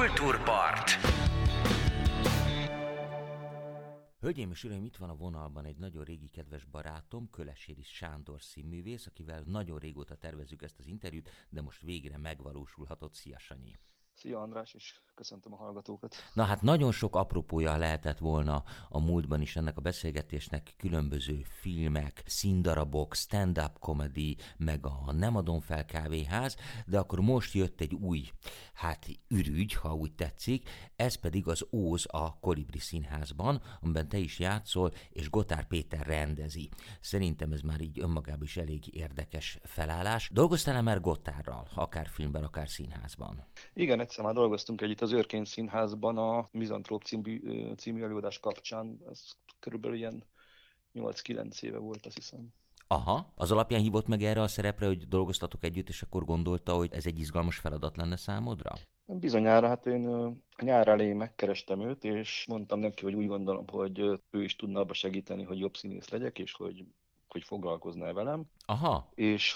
Kultúrpart. Hölgyeim és uraim, itt van a vonalban egy nagyon régi kedves barátom, Köleséri Sándor színművész, akivel nagyon régóta tervezzük ezt az interjút, de most végre megvalósulhatott. Szia, Sanyi! Szia András, és köszöntöm a hallgatókat. Na hát nagyon sok apropója lehetett volna a múltban is ennek a beszélgetésnek, különböző filmek, színdarabok, stand-up comedy, meg a Nem adom fel kávéház, de akkor most jött egy új, ürügy, ha úgy tetszik, ez pedig az Óz a Kolibri Színházban, amiben te is játszol, és Gotár Péter rendezi. Szerintem ez már így önmagában is elég érdekes felállás. Dolgoztál-e már Gotárral, akár filmben, akár színházban? Igen, egyszer már dolgoztunk együtt az Őrkény Színházban a Mizantróp című előadás kapcsán. Ez körülbelül ilyen 8-9 éve volt, azt hiszem. Aha, az alapján hívott meg erre a szerepre, hogy dolgoztatok együtt, és akkor gondolta, hogy ez egy izgalmas feladat lenne számodra? Bizonyára, én a nyár elején megkerestem őt, és mondtam neki, hogy úgy gondolom, hogy ő is tudna abba segíteni, hogy jobb színész legyek, és hogy foglalkozna velem. Aha. És